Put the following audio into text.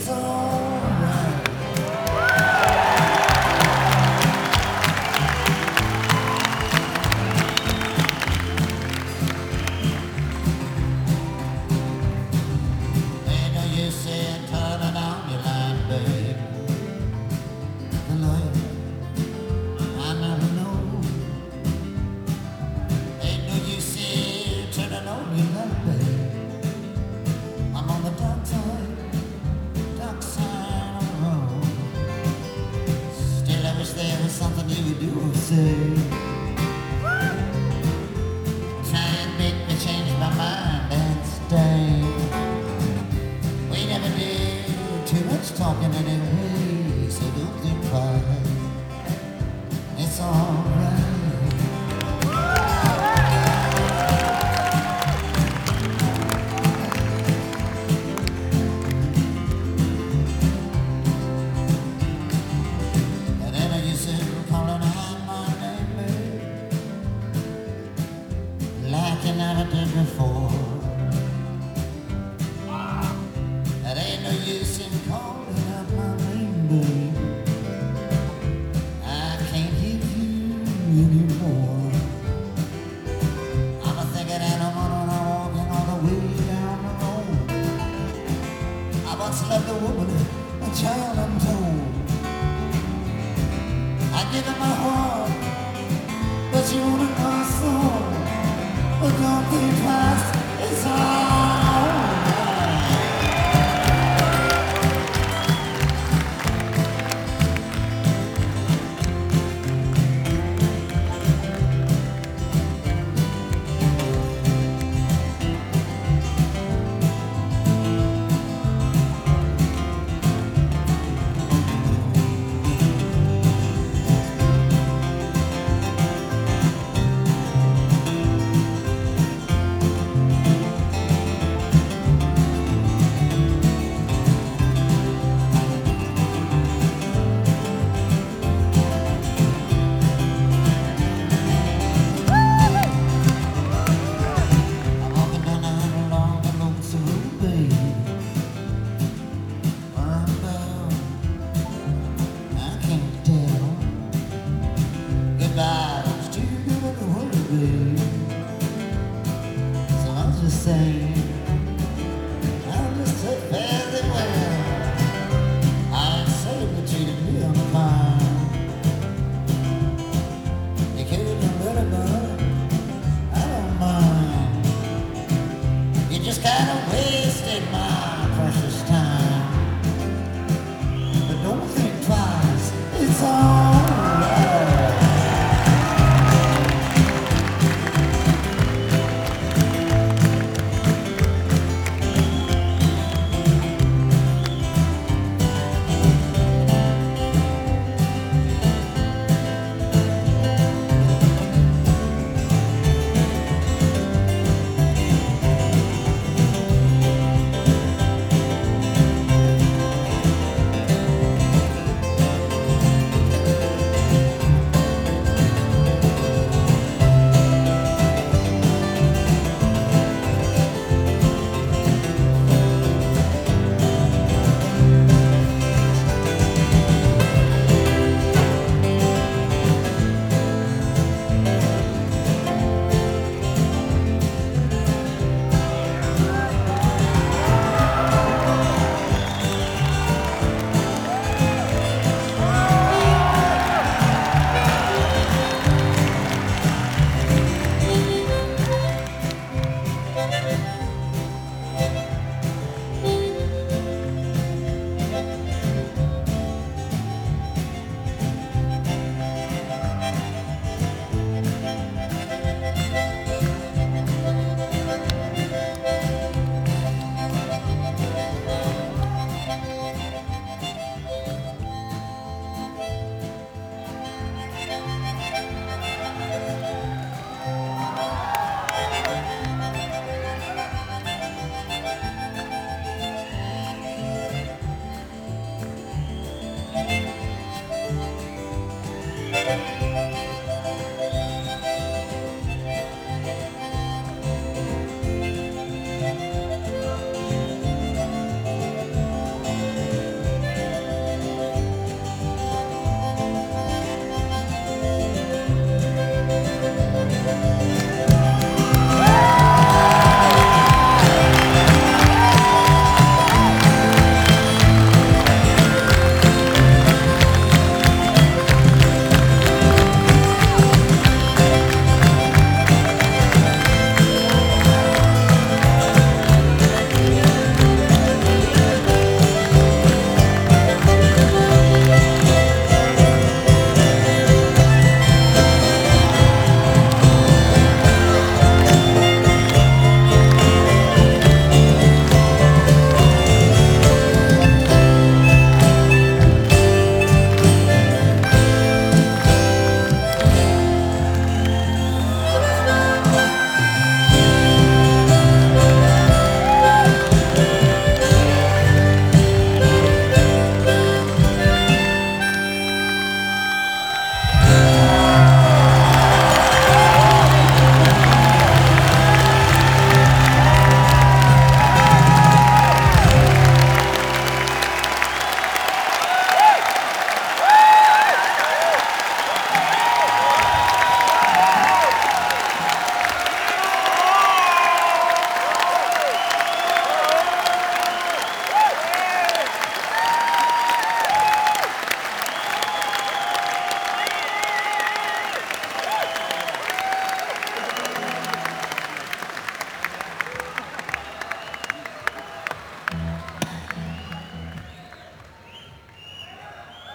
It's alright. Ain't no use in turning on your light, babe. The light, I never know. Ain't no use in turning on your light, babe. I'm on the dark side of the road. Still, I wish there was something you would do or say. Try and make me change my mind and stay. We never did too much talking anyway, so don't think twice. It's alright. And then you said calling out my name, babe, like you never did before. There ain't no use in calling out my name, babe. I can't hear you anymore. I'm a thinking animal and I'm walking all the way down the road. I once loved a woman, a child untold. I gave her my heart, but she wanted my soul. But don't think twice, it's all